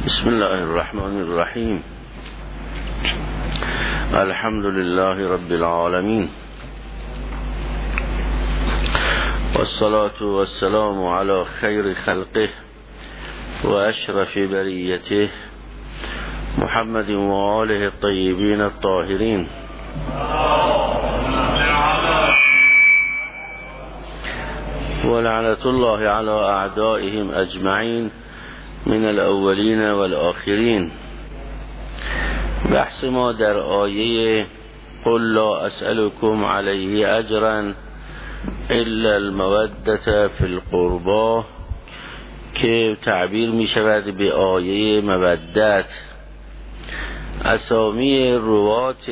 بسم الله الرحمن الرحیم. الحمد لله رب العالمین والصلاة والسلام على خیر خلقه و اشرف بریته محمد و آله الطیبین الطاهرین ولعنة الله على اعدائهم اجمعین من الاولین والآخرین. بحث ما در آیه قل لا اسألكم علیه اجرا الا المودة فی القربى که تعبیر می شود به آیه مودت. اسامی روات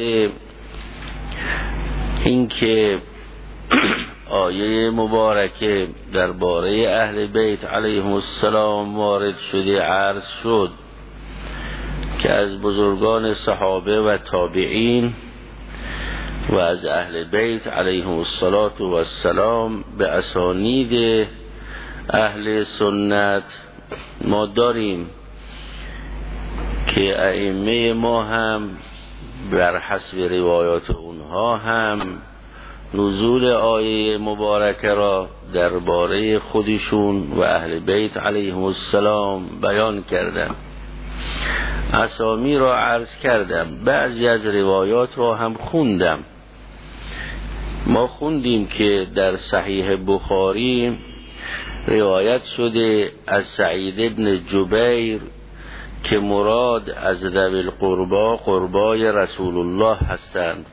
این که آیه مبارکه درباره اهل بیت علیهم السلام وارد شده عرض شد که از بزرگان صحابه و تابعین و از اهل بیت علیهم السلام به اسانید اهل سنت ما داریم که ائمه ما هم بر حسب روایات اونها هم نزول آیه مبارکه را درباره خودشون و اهل بیت علیهم السلام بیان کردم. اسامی را عرض کردم، بعضی از روایات را هم خوندم. ما خوندیم که در صحیح بخاری روایت شده از سعید ابن جبیر که مراد از ذوی القربی قربای رسول الله هستند،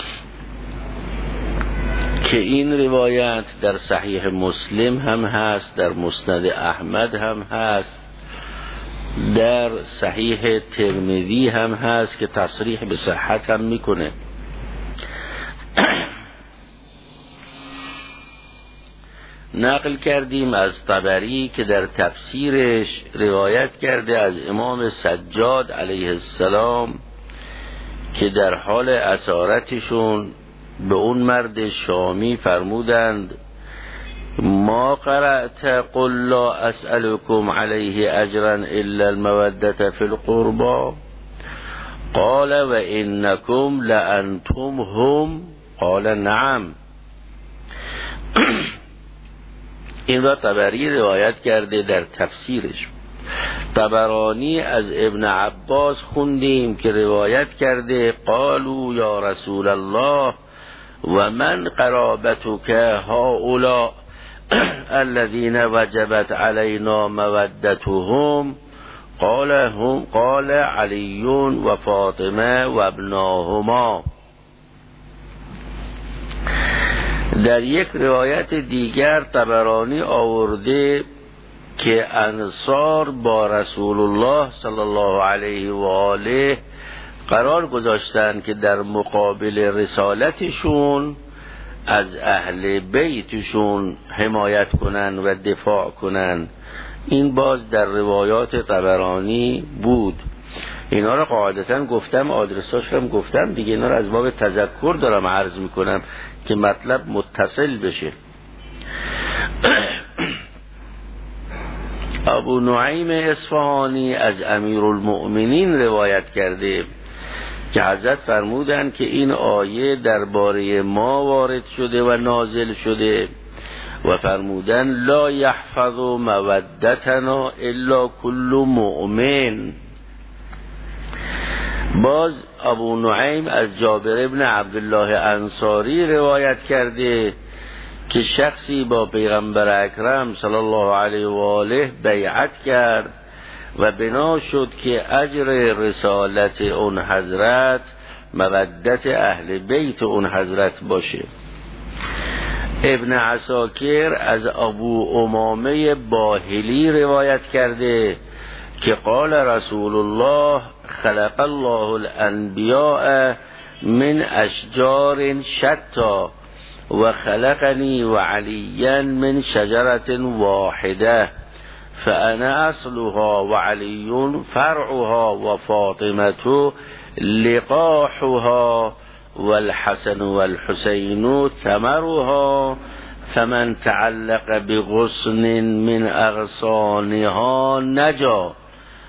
که این روایت در صحیح مسلم هم هست، در مسند احمد هم هست، در صحیح ترمذی هم هست که تصریح به صحت هم میکنه. نقل کردیم از طبری که در تفسیرش روایت کرده از امام سجاد علیه السلام که در حال اسارتشون به اون مرد شامی فرمودند ما قرأت قل لا اسألكم علیه اجرا الا المودة فی القربى قال و انکم لانتم هم قال نعم. این را طبری روایت کرده در تفسیرش. طبرانی از ابن عباس خوندیم که روایت کرده قالوا یا رسول الله و من قرابتك هؤلاء الذين وجبت علينا مودتهم قال علی و فاطمه و ابناهما. در یک روایت دیگر طبرانی آورده که انصار با رسول الله صلی الله علیه و آله قرار گذاشتن که در مقابل رسالتشون از اهل بیتشون حمایت کنن و دفاع کنن. این باز در روایات طبرانی بود. اینا را قاعدتا گفتم، آدرساش هم گفتم دیگه، اینا را از باب تذکر دارم عرض میکنم که مطلب متصل بشه. ابو نعیم اصفهانی از امیرالمؤمنین روایت کرده که حضرت فرمودند که این آیه درباره ما وارد شده و نازل شده و فرمودند لا یحفظ مودتنا الا کل مؤمن. باز ابو نعیم از جابر ابن عبدالله انصاری روایت کرده که شخصی با پیغمبر اکرم صلی الله علیه و آله بیعت کرد و بنا شد که اجر رسالت اون حضرت مودت اهل بیت اون حضرت باشه. ابن عساکر از ابو امامه باهلی روایت کرده که قال رسول الله خلق الله الانبیاء من اشجار شتا و خلقنی و علیا من شجرة واحده فانا اصلها و علی فرعها و فاطمة لقاحها والحسن والحسین ثمرها فمن تعلق بغصن من اغصانها نجا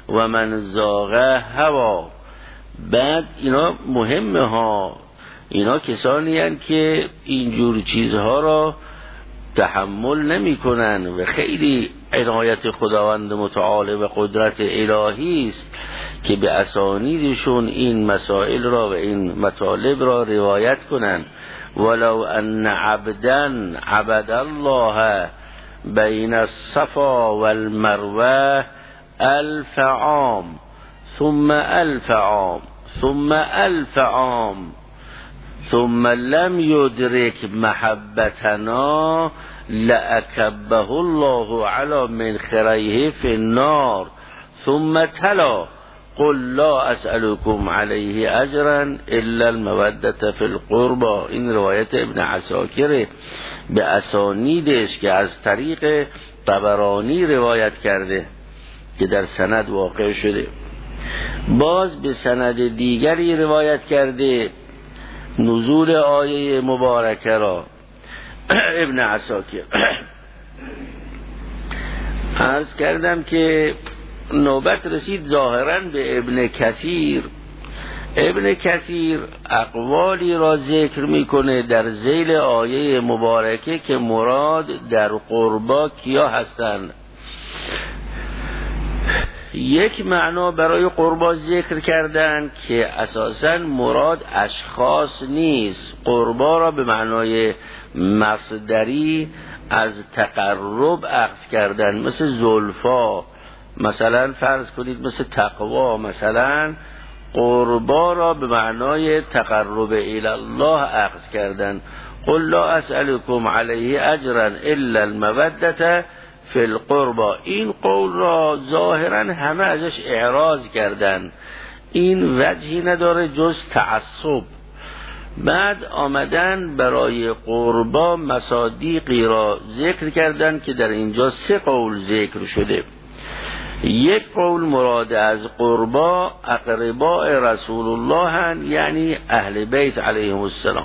و من زاغ هوا. بعد اینا مهمه ها، اینا کسانی هستند که اینجور چیزها را تحمل نمی کنن و خیلی عنایت خداوند متعال و قدرت الهی است که به اسانیدشون این مسائل را و این مطالب را روایت کنن. ولو ان عبدا عبد الله بین الصفا والمروه 1000 عام ثم 1000 عام ثم 1000 عام ثم لم يدرك محبتنا لأكبه الله على منخريه في النار ثم تلا قل لا اسألكم عليه اجرا الا المودة في القربى. این روایت ابن عساکر به اسانیدش که از طریق طبرانی روایت کرده که در سند واقع شده. باز به سند دیگری روایت کرده نزول آیه مبارکه را ابن عساکر. عرض کردم که نوبت رسید ظاهرا به ابن کثیر. ابن کثیر اقوالی را ذکر میکنه در ذیل آیه مبارکه که مراد در قربا کیا هستند. یک معنا برای قربا ذکر کردن که اساساً مراد اشخاص نیست. قربا را به معنای مصدری از تقرب اخذ کردن، مثل زلفا، مثلا فرض کنید مثل تقوا. مثلا قربا را به معنای تقرب الی الله اخذ کردن. قل لا اسألكم علیه اجرا الا المودة فی القربا. این قول را ظاهرا همه ازش اعراض کردن، این وجهی نداره جز تعصب. بعد آمدن برای قربا مصادیقی را ذکر کردن که در اینجا 3 قول ذکر شده. یک قول مراد از قربا اقرباء رسول الله هن، یعنی اهل بیت علیهم السلام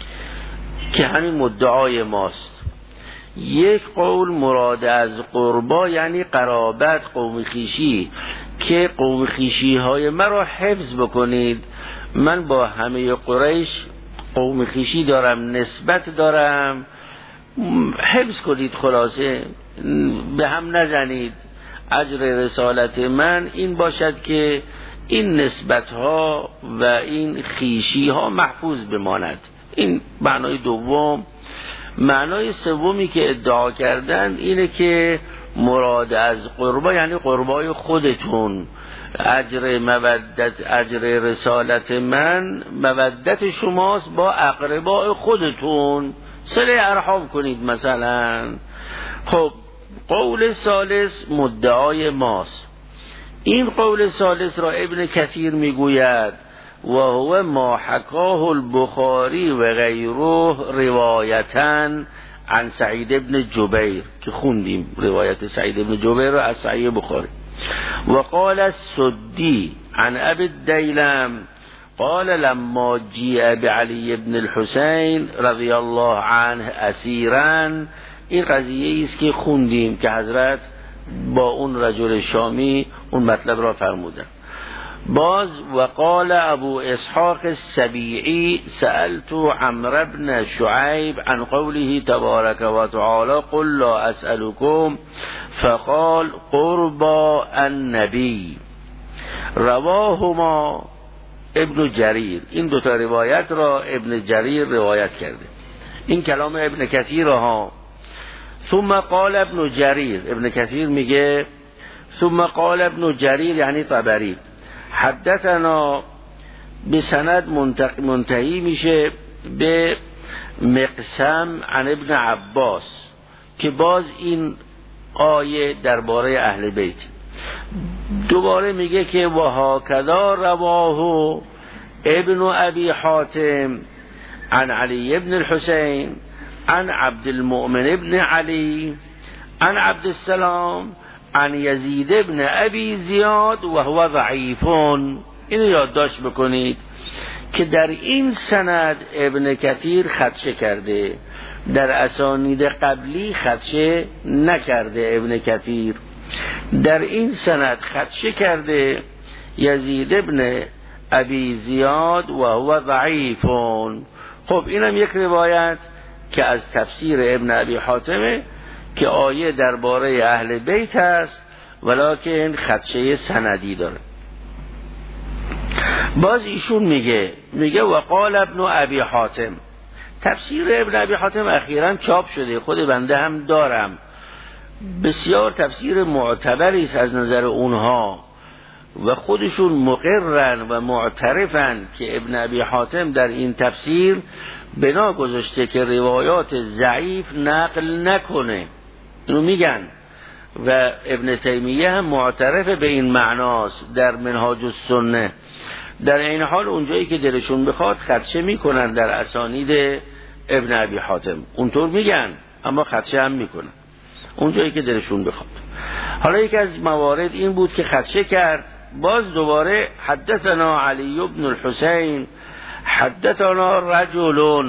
که همین مدعای ماست. یک قول مراد از قربا یعنی قرابت، قوم خیشی، که قوم خیشی های مرا حفظ بکنید. من با همه قریش قوم خیشی دارم، نسبت دارم، حفظ کنید، خلاصه به هم نزنید. اجر رسالت من این باشد که این نسبت ها و این خیشی ها محفوظ بماند. این معنای دوم. معنای سومی که ادعا کردن اینه که مراد از قربا یعنی قربای خودتون. اجر مودت، اجر رسالت من مودت شماست با اقربای خودتون، صله ارحام کنید مثلا. خب قول ثالث مدعای ماست. این قول ثالث را ابن کثیر میگوید و هو ما حکاه البخاری و غیره روایتاً عن سعید ابن جبیر، که خوندیم روایت سعید ابن جبیر را از صحیح بخاری. و قال السدی عن ابی الدیلم قال لما جیء بعلی ابن الحسین رضی الله عنه اسیرا. این قضیه است که خوندیم که حضرت با اون رجل شامی اون مطلب را فرمودن. باز وقال ابو اسحاق السبیعی سألت عمرو بن شعیب عن قوله تبارک و تعالی قل لا اسألكم فقال قربا النبی. رواهما ابن جریر. این دوتا روایت را ابن جریر روایت کرده. این کلام ابن کثیر ها. ثم قال ابن جریر، ابن کثیر میگه ثم قال ابن جریر یعنی طبری حدثنا، به سند منتهی میشه به مقسم عن ابن عباس که باز این آیه درباره اهل بیت. دوباره میگه که و هاکذا رواه ابن ابی حاتم عن علی ابن الحسین عن عبد المؤمن ابن علی عن عبد السلام عن یزید ابن ابی زیاد و هو ضعیفون. اینو یادداشت بکنید که در این سند ابن کثیر خدشه کرده، در اسانید قبلی خدشه نکرده ابن کثیر. در این سند خدشه کرده یزید ابن ابی زیاد و هو ضعیفون. خب اینم یک روایت که از تفسیر ابن ابی حاتمه که آیه درباره اهل بیت است ولکن خدشه سندی داره. باز ایشون میگه و قال ابن ابی حاتم، تفسیر ابن ابی حاتم اخیراً چاپ شده، خود بنده هم دارم، بسیار تفسیر معتبری است از نظر اونها و خودشون مقرن و معترفن که ابن ابی حاتم در این تفسیر بنا گذاشته که روایات ضعیف نقل نکنه، اینو میگن و ابن تیمیه هم معترف به این معناست در منهاج السنه. در این حال اونجایی که دلشون بخواد خدشه میکنن در اسانید ابن ابی حاتم، اونطور میگن اما خدشه هم میکنن اونجایی که دلشون بخواد. حالا یک از موارد این بود که خدشه کرد. باز دوباره حدثنا علی بن الحسین حدثنا رجل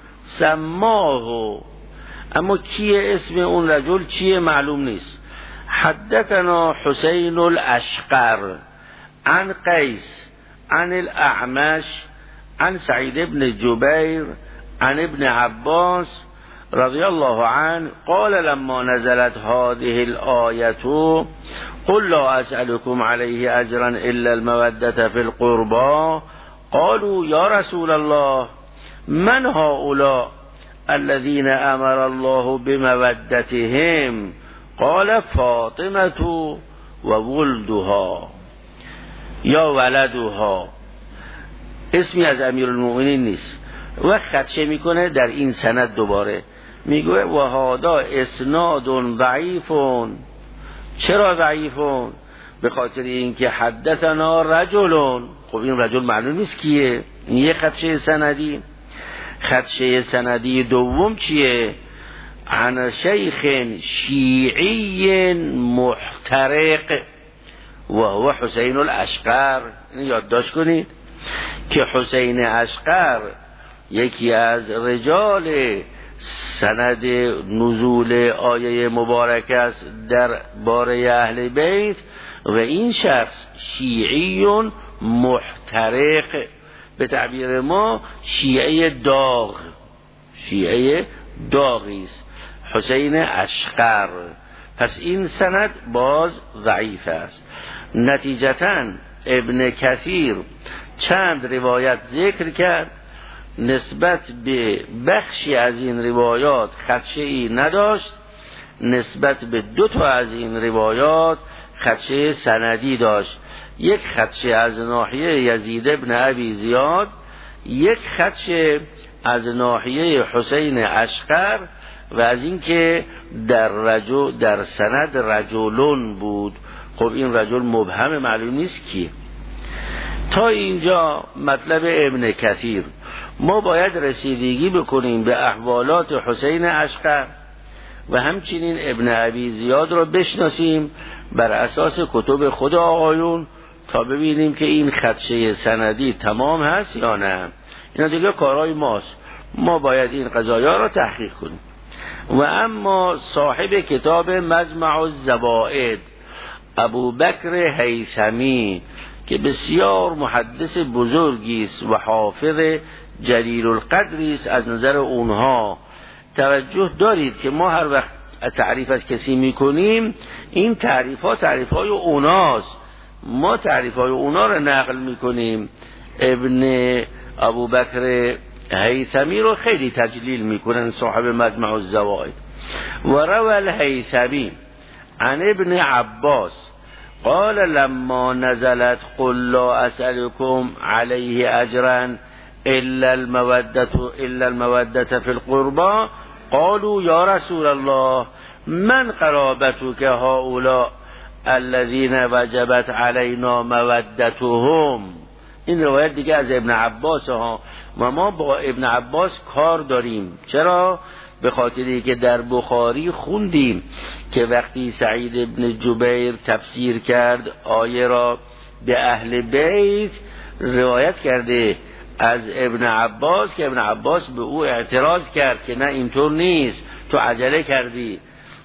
سماه، اما کیه اسم اون رجل چیه معلوم نیست. حدثنا حسین الاشقر عن قیس عن الاعمش عن سعید بن جبیر عن ابن عباس رضی الله عنه قال لما نزلت هذه الآية قل لا أسألكم عليه أجرا إلا المودة في القربى قالوا يا رسول الله من هؤلاء الذين أمر الله بمودتهم قال فاطمة وولدها یا ولدها. اسمی از امیرالمؤمنین نیست و خدشه میکنه در این سند دوباره میگه و هادا اسناد ضعیفون. چرا ضعیفون؟ به خاطر اینکه حدثنا رجلون. خب این رجل معلوم نیست کیه، این یه خدشه سندی. خدشه سندی دوم چیه؟ عن شیخ شیعی محترق و هو حسین الاشقر. این یادداشت کنید که حسین اشقر یکی از رجال سند نزول آیه مبارکه است در باره اهل بیت و این شخص شیعی محترق، به تعبیر ما شیعه داغ، شیعه داغی است حسین اشقر. پس این سند باز ضعیف است. نتیجتاً ابن کثیر چند روایت ذکر کرد، نسبت به بخشی از این روایات خدشه ای نداشت، نسبت به 2 از این روایات خدشه سندی داشت. یک خدشه از ناحیه یزید ابن ابی زیاد، یک خدشه از ناحیه حسین اشقر و از اینکه در سند رجلون بود. خب این رجل مبهم معلوم نیست کی. تا اینجا مطلب ابن کثیر. ما باید رسیدگی بکنیم به احوالات حسین اشقر و همچنین ابن ابی زیاد رو بشناسیم بر اساس کتب خود آقایون تا ببینیم که این خدشه سندی تمام هست یا نه. اینا دیگه کارهای ماست، ما باید این قضایا رو تحقیق کنیم. و اما صاحب کتاب مجمع الزوائد ابو بکر هیثمی که بسیار محدث بزرگی است و حافظ جلیل القدری است از نظر اونها، توجه دارید که ما هر وقت تعریف از کسی میکنیم این تعریف های اوناست، ما تعریف های اونا رو نقل میکنیم. ابن ابو بکر هیثمی رو خیلی تجلیل میکنن صاحب مجمع الزوائد. و روى الهیثمی عن ابن عباس قال لما نزلت قل لا اسألكم عليه اجرا الا المودة في القربى قالوا يا رسول الله من قرابتك هؤلاء الذين وجبت علينا مودتهم. این روایت دیگه از ابن عباس ها و ما با ابن عباس کار داریم. چرا؟ به خاطری که در بخاری خوندیم که وقتی سعید ابن جبیر تفسیر کرد آیه را به اهل بیت روایت کرده از ابن عباس که ابن عباس به او اعتراض کرد که نه اینطور نیست، تو عجله کردی.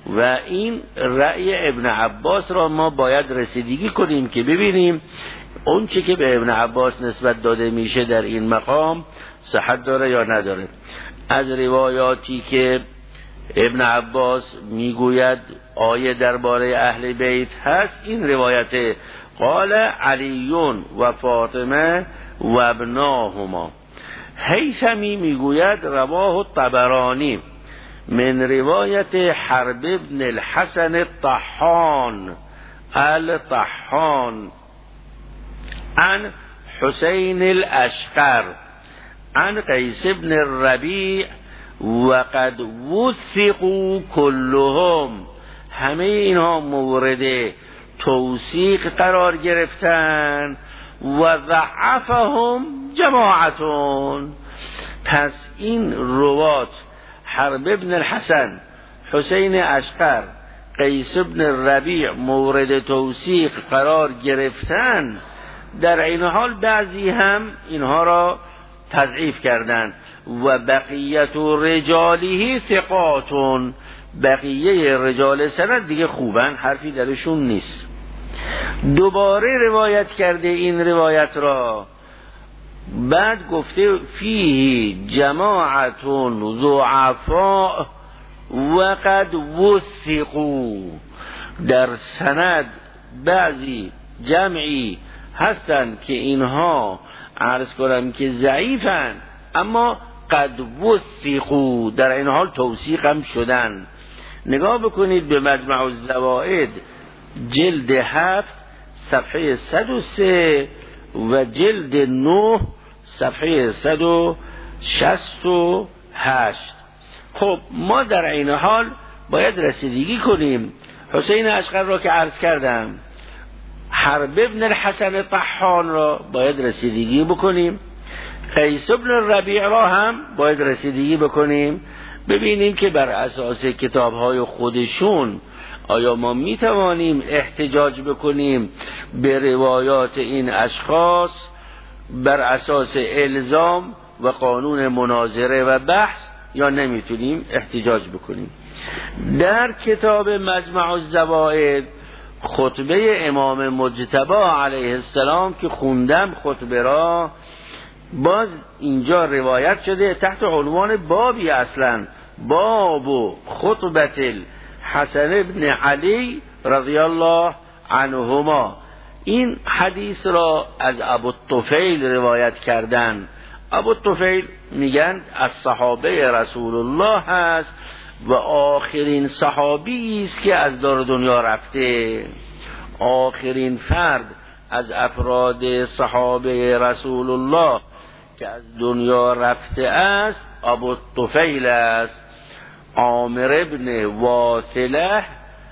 و این رأی ابن عباس را ما باید رسیدگی کنیم که ببینیم اون چه که به ابن عباس نسبت داده میشه در این مقام صحت داره یا نداره. از روایاتی که ابن عباس میگوید آیه درباره اهل بیت هست، این روایت قال علیون و فاطمه و ابناهما. هیثمی میگوید رواه الطبرانی من روایت حرب ابن الحسن الطحان عن حسین الاشقر عن قیس بن الربیع وقد وثقوا كلهم. همه اینها مورد توثیق قرار گرفتن و ضعفهم جماعتون. پس این روات حرب ابن الحسن، حسین اشقر، قیس بن الربیع مورد توثیق قرار گرفتن، در این حال بعضی هم اینها را تضعیف کردند. و بقیت رجاله ثقاتون، بقیه رجال سند دیگه خوبن، حرفی درشون نیست. دوباره روایت کرده این روایت را، بعد گفته فیه جماعتون ضعفاء وقد وثقوا، در سند بعضی جمعی هستند که اینها عرض کنم که ضعیفن اما قد وثقوا، در این حال توثیق هم شدن. نگاه بکنید به مجمع الزوائد جلد 7 صفحه 103 و جلد 9 صفحه 168. خب ما در این حال باید رسیدگی کنیم. حسین اشقر را که عرض کردم، حرب ابن الحسن طحان را باید رسیدگی بکنیم، قیس بن الربیع را هم باید رسیدگی بکنیم، ببینیم که بر اساس کتاب‌های خودشون آیا ما میتوانیم احتجاج بکنیم به روایات این اشخاص بر اساس الزام و قانون مناظره و بحث، یا نمیتونیم احتجاج بکنیم. در کتاب مجمع الزوائد خطبه امام مجتبی علیه السلام که خوندم خطبه را، باز اینجا روایت شده تحت عنوان بابی، اصلا باب خطبت الحسن ابن علی رضی الله عنهما. این حدیث را از ابوالطفیل روایت کردن. ابوالطفیل میگن از صحابه رسول الله هست و آخرین صحابی است که از دار دنیا رفته. آخرین فرد از افراد صحابه رسول الله که از دنیا رفته است ابوالطفیل است، عامر ابن واثله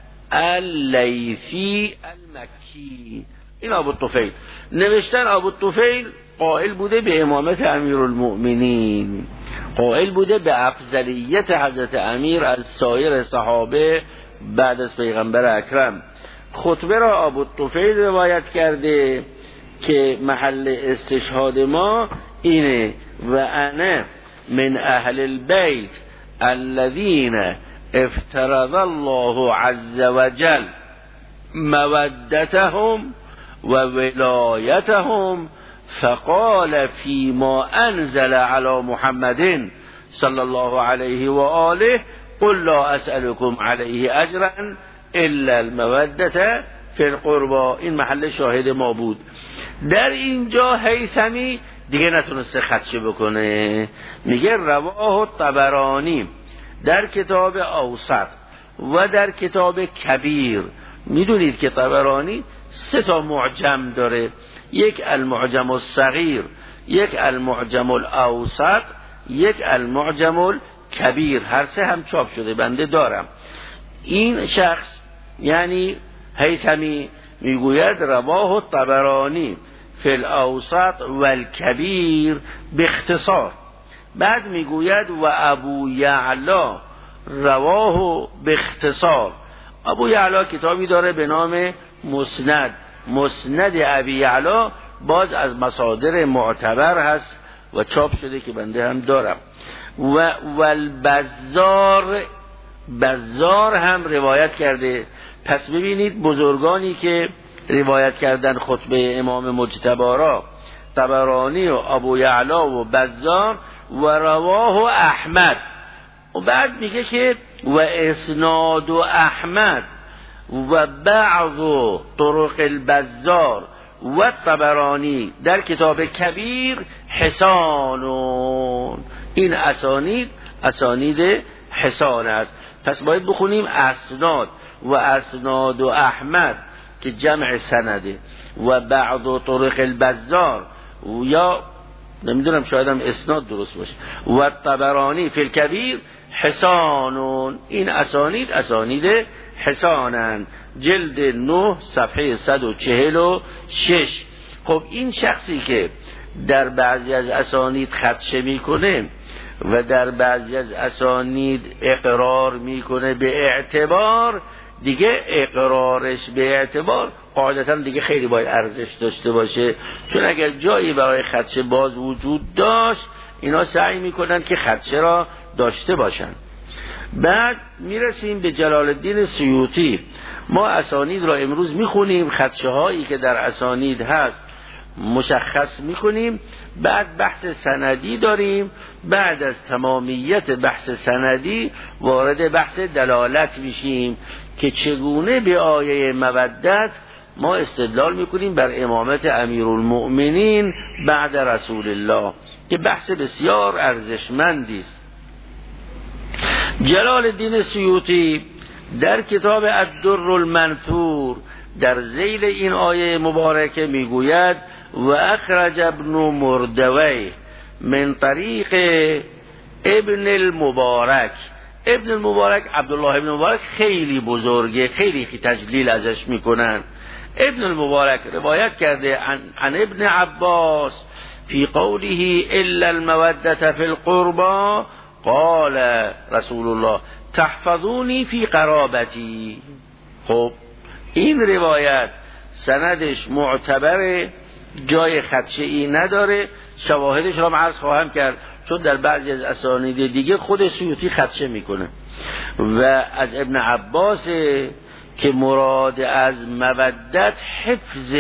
اللیثی المکی. این ابوالطفیل نوشتن ابوالطفیل قائل بوده به امامت امیرالمؤمنین، قائل بوده به افضلیت حضرت امیر از سایر صحابه بعد از پیغمبر اکرم. خطبه را ابوالطفیل روایت کرده که محل استشهاد ما اینه: و انا من اهل البیت الذين افترض الله عز وجل مودتهم و ولایتهم فقال فيما انزل على محمد صلى الله عليه وآله قل لا اسألكم عليه اجرا الا المودة فی القربا. این محل شاهد ما بود. در اینجا هیثمی دیگه نتونسته خدشه بکنه، میگه رواه الطبرانی در کتاب اوسط و در کتاب کبیر. میدونید که طبرانی 3 معجم داره، یک المعجم الصغیر، یک المعجم الاوسط، یک المعجم الکبیر. هر 3 هم چاپ شده، بنده دارم. این شخص یعنی هیثمی میگوید رواه الطبرانی فی الاوسط و الکبیر باختصار. بعد میگوید و ابو یعلا رواه باختصار. ابو یعلا کتابی داره به نام مسند ابی یعلا، باز از مصادر معتبر هست و چاپ شده که بنده هم دارم. و البزار بزار هم روایت کرده. پس ببینید بزرگانی که روایت کردن خطبه امام مجتبی را، طبرانی و ابو یعلا و بزار و رواه احمد. و بعد میگه که و اسناد و احمد و بعض طرق البزار و طبرانی در کتاب کبیر حسانون. این اسانید حسان است. پس باید بخونیم اسناد و اسناد و احمد که جمع سنده و بعض طرق البزار و یا نمیدونم شاید هم اسناد درست باشه و طبرانی فی الکبیر حسانون. این اسانید حسانن. جلد 9 صفحه 146. خب این شخصی که در بعضی از اسانید خدشه میکنه و در بعضی از اسانید اقرار میکنه به اعتبار، دیگه اقرارش به اعتبار قاعدتا دیگه خیلی باید ارزش داشته باشه، چون اگر جایی برای خدشه باز وجود داشت اینا سعی میکنن که خدشه را داشته باشن. بعد میرسیم به جلال الدین سیوطی. ما اسانید را امروز میخونیم، خدشه هایی که در اسانید هست مشخص میکنیم، بعد بحث سندی داریم، بعد از تمامیت بحث سندی وارد بحث دلالت میشیم که چگونه به آیه مودت ما استدلال میکنیم بر امامت امیرالمؤمنین بعد رسول الله، که بحث بسیار ارزشمندی است. جلال الدین سیوطی در کتاب الدر المنثور در ذیل این آیه مبارکه میگوید و اخرج ابن مردوی من طریق ابن المبارک. ابن المبارک، عبدالله ابن المبارک خیلی بزرگه، خیلی تجلیل ازش میکنن. ابن المبارک روایت کرده عن ابن عباس فی قوله الا المودة فی القربى قال رسول الله تحفظونی فی قرابتی. خب این روایت سندش معتبره، جای خدشه ای نداره. شواهدش را عرض خواهم کرد، چون در بعضی از اسانید دیگه خود سیوطی خدشه میکنه. و از ابن عباس که مراد از مودت حفظ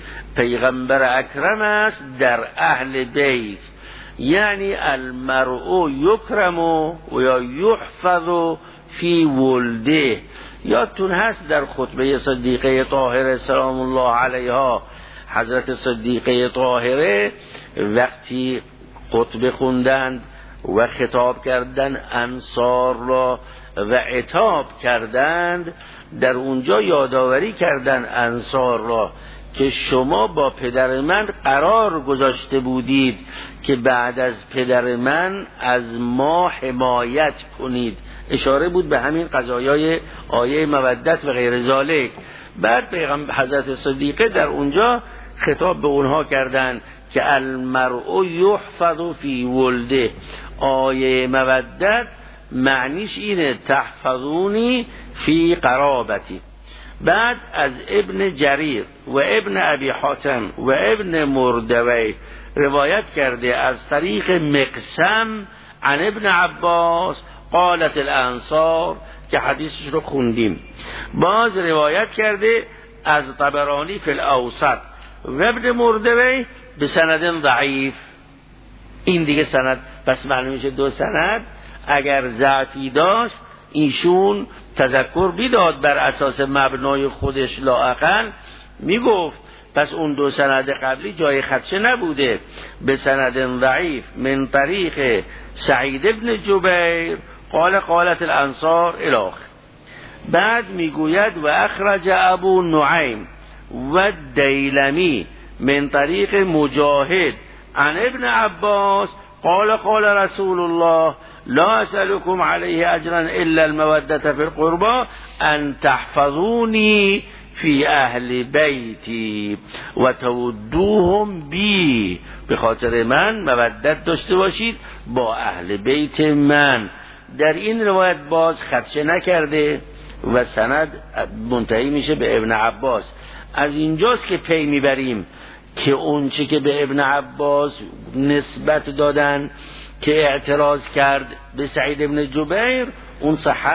پیغمبر اکرم است در اهل بیت، یعنی المرء یکرم و یا یحفظ فی ولده. یادتون هست در خطبه صدیقه طاهره سلام الله علیها، حضرت صدیقه طاهره وقتی خطبه خوندند و خطاب کردند انصار را و عتاب کردند، در اونجا یادآوری کردند انصار را که شما با پدر من قرار گذاشته بودید که بعد از پدر من از ما حمایت کنید. اشاره بود به همین قضایای آیه مودت و غیر ذالک. بعد پیغمبر حضرت صدیقه در اونجا خطاب به اونها کردند که المرء یحفظ فی ولده. آیه مودت معنیش اینه تحفظونی فی قرابتی. بعد از ابن جریر و ابن ابی حاتم و ابن مردوی روایت کرده از طریق مقسم عن ابن عباس قالت الانصار که حدیثش رو خوندیم. باز روایت کرده از طبرانی فی الاوسط و ابن مردوی به سند ضعیف. این دیگه سند پس معلوم میشه دو سند اگر ضعفی داشت ایشون تذکر بیداد بر اساس مبنای خودش لااقل میگفت پس اون دو سند قبلی جای خدشه نبوده. به سند ضعیف من طریق سعید ابن جبیر قالت الانصار الاخ. بعد میگوید و اخرج ابو نعیم و دیلمی من طریق مجاهد عن ابن عباس قال رسول الله لا اسألكم عليه اجرا الا المودة في القربى ان تحفظوني في اهل بیتی و تودوهم بی. به خاطر من مودت داشته باشید با اهل بیت من. در این روایت باز خدشه نکرده و سند منتهی میشه به ابن عباس. از اینجاست که پی میبریم که اون چه که به ابن عباس نسبت دادن که اعتراض کرد به سعید ابن جبیر اون صحت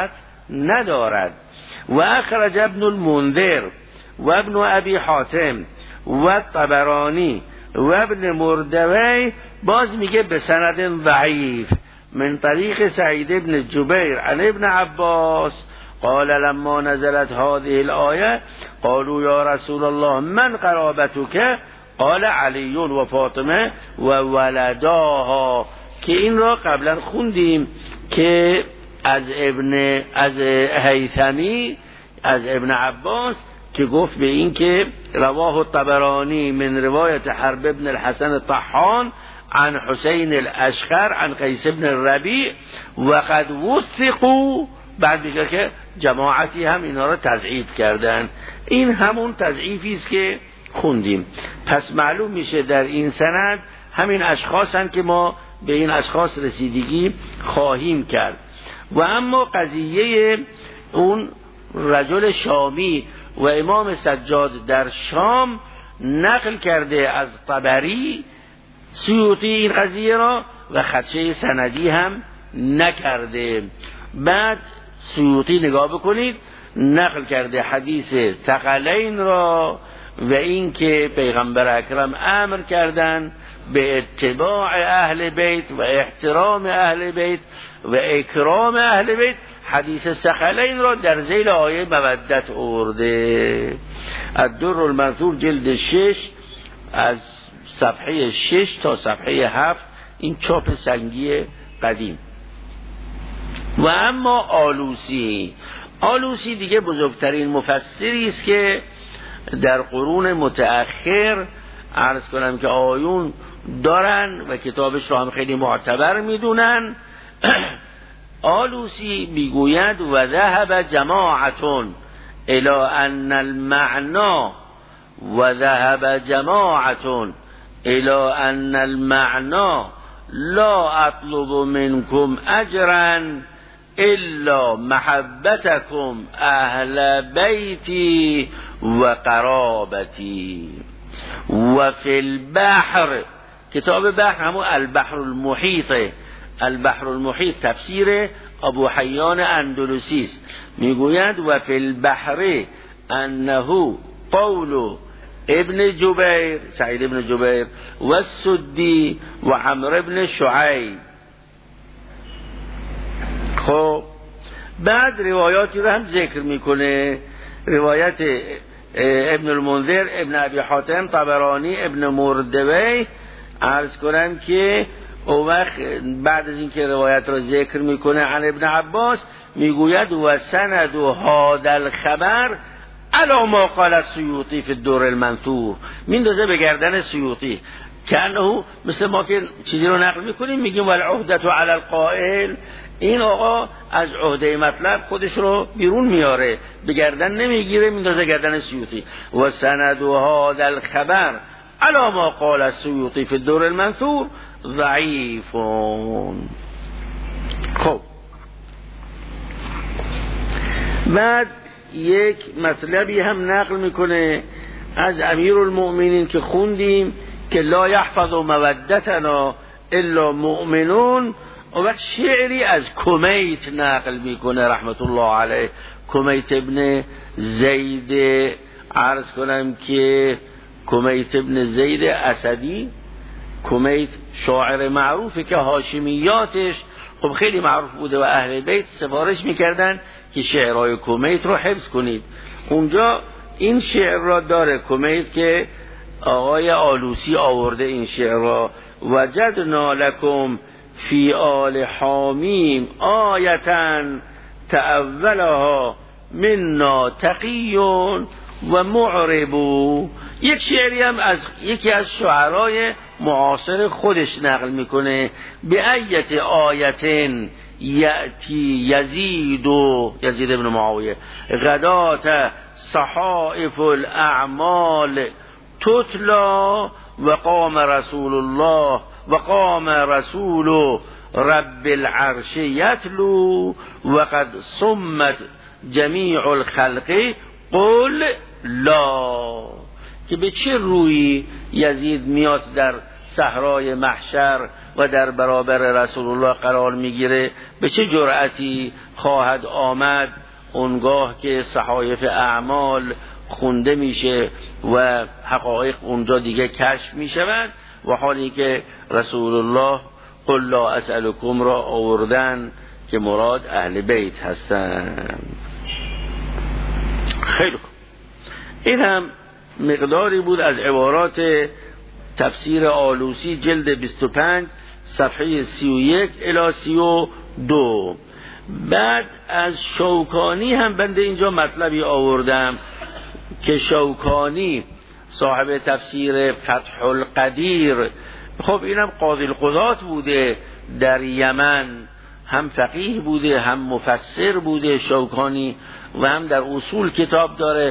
ندارد. و اخرج ابن المنذر و ابن ابی حاتم و طبرانی و ابن مردوی، باز میگه به سند ضعیف من طریق سعید ابن جبیر عن ابن عباس قال لما نزلت هذه الآية قالوا يا رسول الله من قرابتك قال علی و فاطمه و ولداها، که این را قبلا خوندیم که از هیثمی از ابن عباس که گفت به این که رواه الطبرانی من روایت حرب ابن الحسن الطحان عن حسین الاشخر عن قیس ابن الربیع و قد وثقوا، بعد میگه که جماعتی هم اینا را تضعیف کردن. این همون تضعیفی است که خوندیم. پس معلوم میشه در این سند همین اشخاص هستند که ما به این اشخاص رسیدگی خواهیم کرد. و اما قضیه اون رجل شامی و امام سجاد در شام نقل کرده از طبری سیوطی این قضیه را و خدشه سندی هم نکرده. بعد سیوطی نگاه بکنید نقل کرده حدیث ثقلین را و این که پیغمبر اکرم امر کردن به اتباع اهل بیت و احترام اهل بیت و اکرام اهل بیت. حدیث ثقلین را در ذیل آیه مودت آورده. الدر المنثور جلد 6 از صفحه 6 تا صفحه 7 این چاپ سنگی قدیم. و اما آلوسی دیگه بزرگترین مفسری است که در قرون متأخر عرض کنم که آیون دارن و کتابش رو هم خیلی معتبر میدونن. آلوسی میگوید و ذهب جماعتون الى ان المعنى و ذهب جماعتون الى ان المعنى لا اطلب منكم اجرا الا محبتكم اهل بیتی و قرابتی. و فی البحر، کتاب بحر همون البحر المحیط، البحر المحیط تفسیر ابو حیان اندلسی است، میگوید و فی البحر انه قول ابن جبیر سعید ابن جبیر و السدی و عمرو ابن شعیب. خب بعد روایاتی رو هم ذکر میکنه، روایت ابن المنذر، ابن ابی حاتم، طبرانی، ابن مردوی. عرض کنم که او وقت بعد از اینکه روایت را ذکر میکنه عن ابن عباس میگوید و سند هذا الخبر علی ما قال السیوطی فی الدر المنثور، میندازه به گردن سیوطی که انه مثل ما که چیزی رو نقل میکنیم میگیم والعهدة علی القائل، این آقا از عهده مطلب خودش رو بیرون میاره، به گردن نمیگیره، میندازه گردن سیوطی. و سند هذا الخبر علی ما قال السیوطی فی الدر المنثور ضعیفون. خب بعد یک مطلبی هم نقل میکنه از امیرالمؤمنین که خوندیم که لا یحفظ مودتنا الا مؤمنون. و وقت شعری از کمیت نقل میکنه رحمت الله علیه، کمیت ابن زید، عرض کنم که کمیت ابن زید اسدی، کمیت شاعر معروفه که هاشمیاتش خب خیلی معروف بوده و اهل بیت سفارش میکردن که شعرهای کمیت رو حفظ کنید. اونجا این شعر را داره کمیت که آقای آلوسی آورده این شعر را: وجدنا لکم فی آل حامیم آیتا تأولها منا تقی و معربو. یک شعری هم از یکی از شعرای معاصر خودش نقل میکنه: به ایت آیتن یأتی یزید ابن معاویه غدات صحائف الاعمال تتلا و قام رسول الله و قام رسول رب العرش یتلو و قد صمت جمیع الخلق قل لا. که به چه روی یزید میاد در صحرای محشر و در برابر رسول الله قرار میگیره، به چه جرأتی خواهد آمد اونگاه که صحایف اعمال خونده میشه و حقایق اونجا دیگه کشف میشوند، و حالی که رسول الله قل لا اسألکم را آوردن که مراد اهل بیت هستند. خیلی خوب، این هم مقداری بود از عبارات تفسیر آلوسی جلد 25 صفحه 31 الی 32. بعد از شوکانی هم بنده اینجا مطلبی آوردم که شوکانی صاحب تفسیر فتح القدیر، خب اینم قاضی القضات بوده در یمن، هم فقیه بوده هم مفسر بوده شوکانی، و هم در اصول کتاب داره.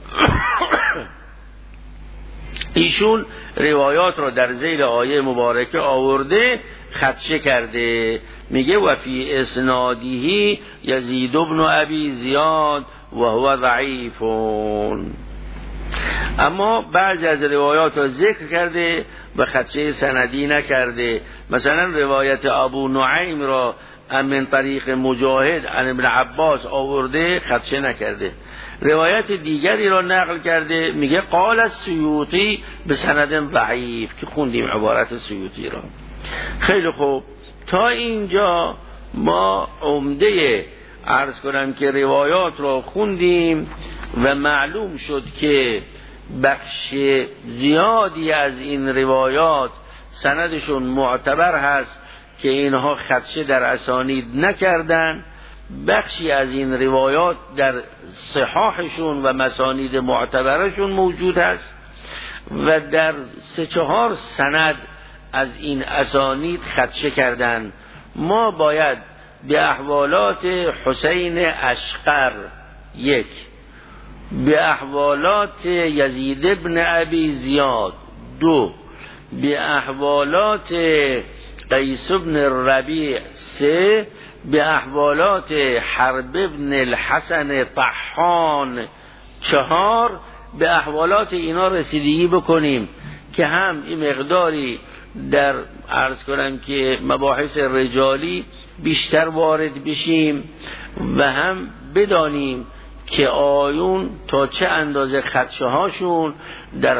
ایشون روایات را در ذیل آیه مبارکه آورده، خدشه کرده، میگه و فی اسنادیه یزید بن ابی زیاد و هو ضعیفون. اما بعضی از روایات را ذکر کرده و خدشه سندی نکرده. مثلا روایت ابو نعیم را من طریق مجاهد عن ابن عباس آورده، خدشه نکرده. روایت دیگری را نقل کرده، میگه قال السیوطی به سند ضعیف، که خوندیم عبارت سیوطی را. خیلی خوب، تا اینجا ما عمده عرض کنم که روایات را خوندیم و معلوم شد که بخش زیادی از این روایات سندشون معتبر هست که اینها خدشه در اسانید نکردن. بخشی از این روایات در صحاحشون و مسانید معتبرشون موجود هست و در 3-4 سند از این اسانید خدشه کردن. ما باید به احوالات حسین اشقر 1، به احوالات یزید ابن ابی زیاد 2، به احوالات قیس ابن الربیع 3، به احوالات حرب ابن الحسن طحان 4، به احوالات اینا رسیدگی بکنیم که هم این مقداری در عرض کنم که مباحث رجالی بیشتر وارد بشیم و هم بدانیم که آیون تا چه اندازه خدشه هاشون در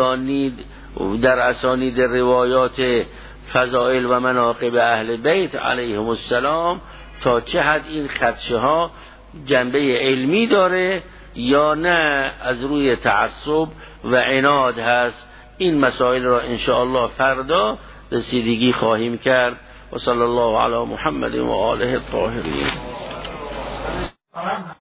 اسانید روایات فضائل و مناقب اهل بیت علیهم السلام تا چه حد این خدشه ها جنبه علمی داره یا نه از روی تعصب و عناد هست. این مسائل را انشاءالله فردا رسیدگی خواهیم کرد. و صلی الله علی محمد و آله الطاهرین.